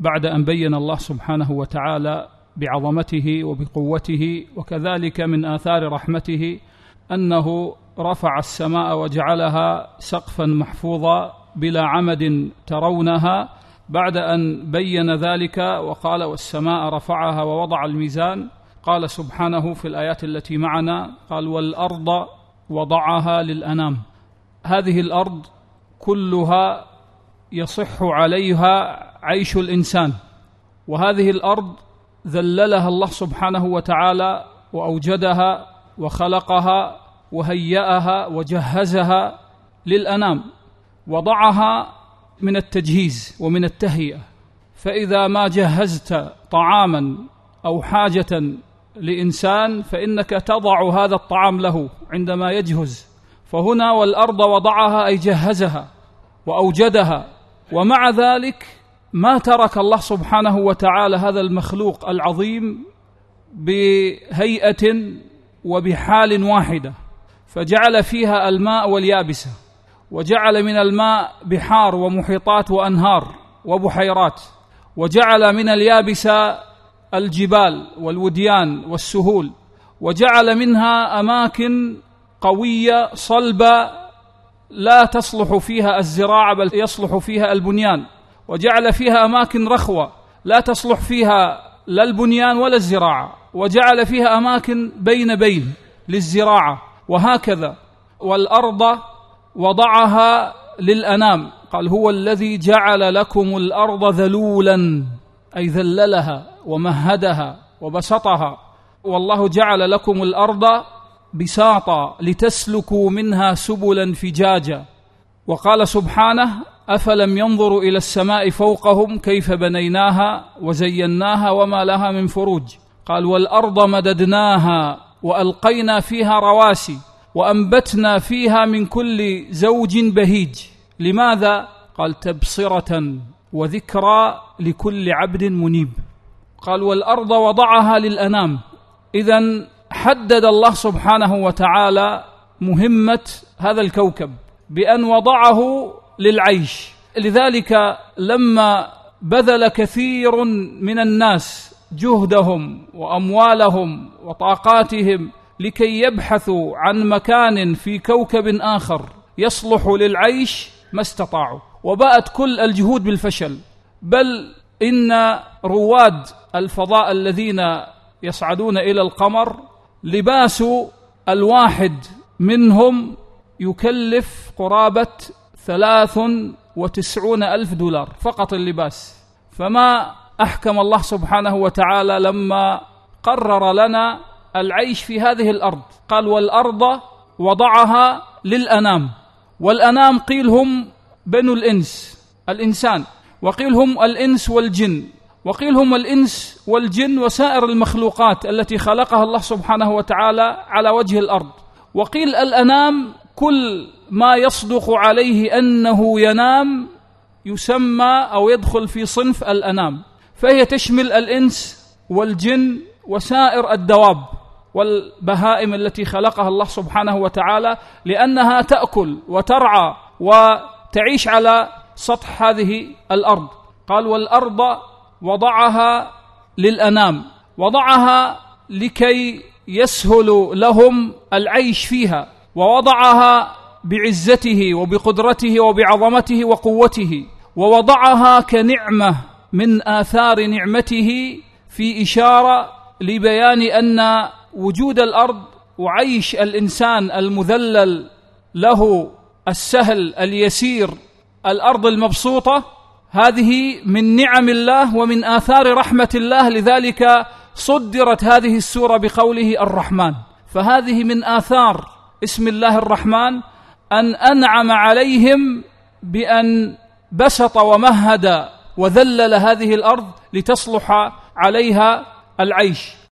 بعد أن بين الله سبحانه وتعالى بعظمته وبقوته وكذلك من آثار رحمته أنه رفع السماء وجعلها سقفا محفوظا بلا عمد ترونها، بعد أن بين ذلك وقال والسماء رفعها ووضع الميزان، قال سبحانه في الآيات التي معنا قال والأرض وضعها للأنام. هذه الأرض كلها يصح عليها عيش الإنسان، وهذه الأرض ذللها الله سبحانه وتعالى وأوجدها وخلقها وهيأها وجهزها للأنام، وضعها من التجهيز ومن التهيئة. فإذا ما جهزت طعاما أو حاجة لإنسان فإنك تضع هذا الطعام له عندما يجهز. فهنا والأرض وضعها أي جهزها وأوجدها، ومع ذلك ما ترك الله سبحانه وتعالى هذا المخلوق العظيم بهيئة وبحال واحدة، فجعل فيها الماء واليابسة، وجعل من الماء بحار ومحيطات وأنهار وبحيرات، وجعل من اليابسة الجبال والوديان والسهول، وجعل منها أماكن قوية صلبة لا تصلح فيها الزراعة بل يصلح فيها البنيان، وجعل فيها أماكن رخوة لا تصلح فيها لا البنيان ولا الزراعة، وجعل فيها أماكن بين للزراعة، وهكذا. والأرض وضعها للأنام، قال هو الذي جعل لكم الأرض ذلولا أي ذللها ومهدها وبسطها، والله جعل لكم الأرض بساطا لتسلكوا منها سبلا فجاجا. وقال سبحانه أفلم ينظروا إلى السماء فوقهم كيف بنيناها وزيناها وما لها من فروج. قال والأرض مددناها وألقينا فيها رواسي وأنبتنا فيها من كل زوج بهيج. لماذا؟ قال تبصرة وذكرى لكل عبد منيب. قال والأرض وضعها للأنام. إذن حدد الله سبحانه وتعالى مهمة هذا الكوكب بأن وضعه للعيش. لذلك لما بذل كثير من الناس جهدهم وأموالهم وطاقاتهم لكي يبحثوا عن مكان في كوكب آخر يصلح للعيش ما استطاعوا، وباءت كل الجهود بالفشل. بل إن رواد الفضاء الذين يصعدون إلى القمر لباس الواحد منهم يكلف قرابة 93,000 دولار فقط اللباس. فما أحكم الله سبحانه وتعالى لما قرر لنا العيش في هذه الأرض. قال والأرض وضعها للأنام. والأنام قيل هم بنو الإنسان، وقيل هم الإنس والجن، وقيل هم الإنس والجن وسائر المخلوقات التي خلقها الله سبحانه وتعالى على وجه الأرض. وقيل الأنام كل ما يصدق عليه أنه ينام يسمى أو يدخل في صنف الأنام، فهي تشمل الإنس والجن وسائر الدواب والبهائم التي خلقها الله سبحانه وتعالى، لأنها تأكل وترعى وتعيش على سطح هذه الأرض. قال والأرض وضعها للأنام، وضعها لكي يسهل لهم العيش فيها، ووضعها بعزته وبقدرته وبعظمته وقوته، ووضعها كنعمة من آثار نعمته في إشارة لبيان أن وجود الأرض وعيش الإنسان المذلل له السهل اليسير الأرض المبسوطة هذه من نعم الله ومن آثار رحمة الله. لذلك صدرت هذه السورة بقوله الرحمن. فهذه من آثار اسم الله الرحمن أن أنعم عليهم بأن بسط ومهد وذلل هذه الأرض لتصلح عليها العيش.